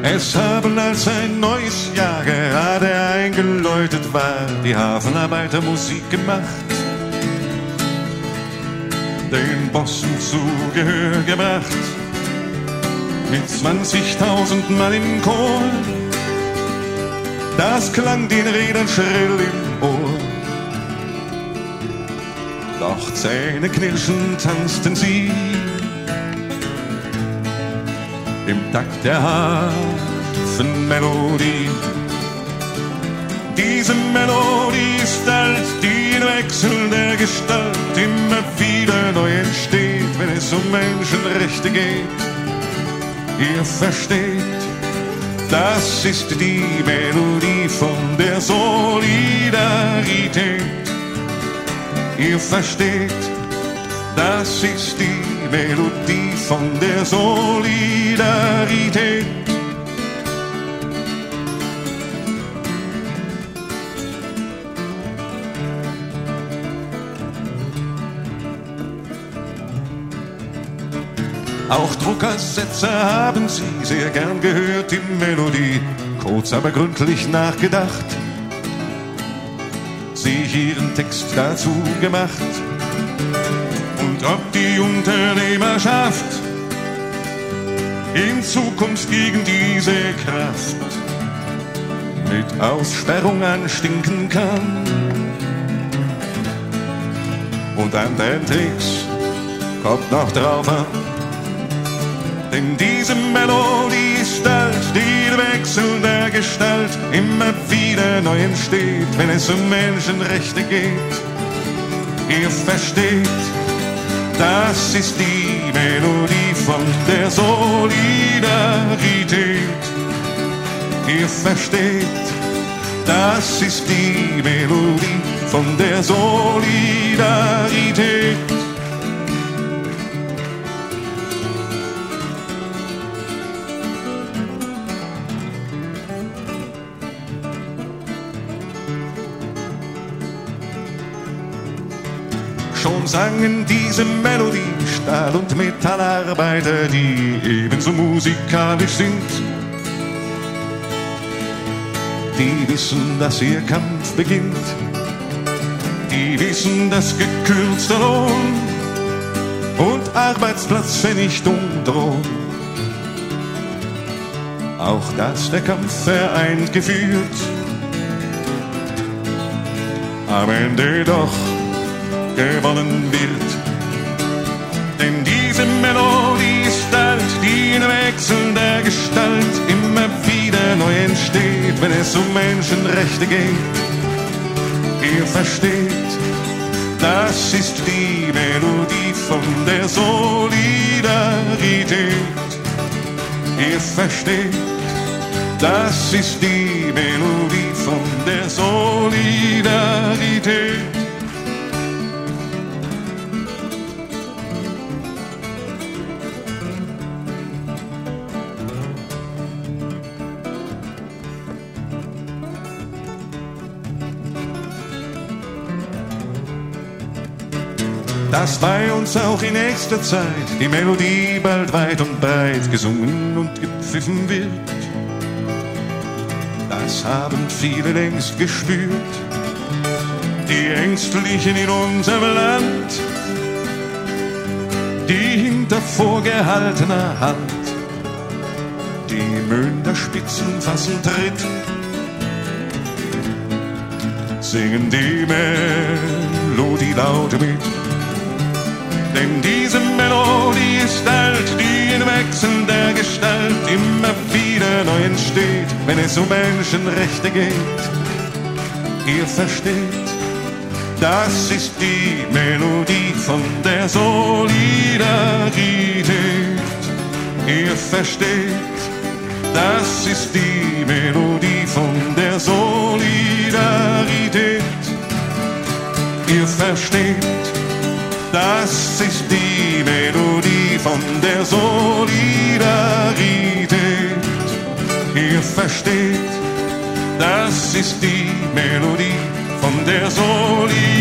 Es haben, als ein neues Jahr gerade eingeläutet war, die Hafenarbeiter Musik gemacht, den Bossen zu Gehör gebracht, mit 20.000 Mann im Chor. Das klang den Rädern schrill im Ohr. Doch zähneknirschend tanzten sie im Takt der Hafenmelodie. Diese Melodie ist alt, die in wechselnder Gestalt immer wieder neu entsteht, wenn es um Menschenrechte geht. Ihr versteht, das ist die Melodie von der Solidarität. Ihr versteht, das ist die Melodie von der Solidarität. Auch Druckersetzer haben sie sehr gern gehört, die Melodie, kurz aber gründlich nachgedacht, sich ihren Text dazu gemacht. Und ob die Unternehmerschaft in Zukunft gegen diese Kraft mit Aussperrung anstinken kann und anderen Tricks kommt noch drauf an. Denn diese Melodie ist alt, die in wechselnder Gestalt immer wieder neu entsteht, wenn es um Menschenrechte geht. Ihr versteht, das ist die Melodie von der Solidarität. Ihr versteht, das ist die Melodie von der Solidarität. Schon sangen diese Melodie Stahl- und Metallarbeiter, die ebenso musikalisch sind. Die wissen, dass ihr Kampf beginnt. Die wissen, dass gekürzter Lohn und Arbeitsplatzvernichtung drohen. Auch dass der Kampf vereint geführt, am Ende doch gewonnen wird. Denn diese Melodie ist alt, die in wechselnder Gestalt immer wieder neu entsteht, wenn es um Menschenrechte geht. Ihr versteht, das ist die Melodie von der Solidarität. Ihr versteht, das ist die Melodie von der Solidarität. Dass bei uns auch in nächster Zeit die Melodie bald weit und breit gesungen und gepfiffen wird. Das haben viele längst gespürt, die Ängstlichen in unserem Land, die hinter vorgehaltener Hand die Münderspitzen fassen tritt, singen die Melodie laut mit. Denn diese Melodie ist alt, die in wechselnder Gestalt immer wieder neu entsteht, wenn es um Menschenrechte geht. Ihr versteht, das ist die Melodie von der Solidarität. Ihr versteht, das ist die Melodie von der Solidarität. Ihr versteht, das ist die Melodie von der Solidarität. Ihr versteht, das ist die Melodie von der Solidarität.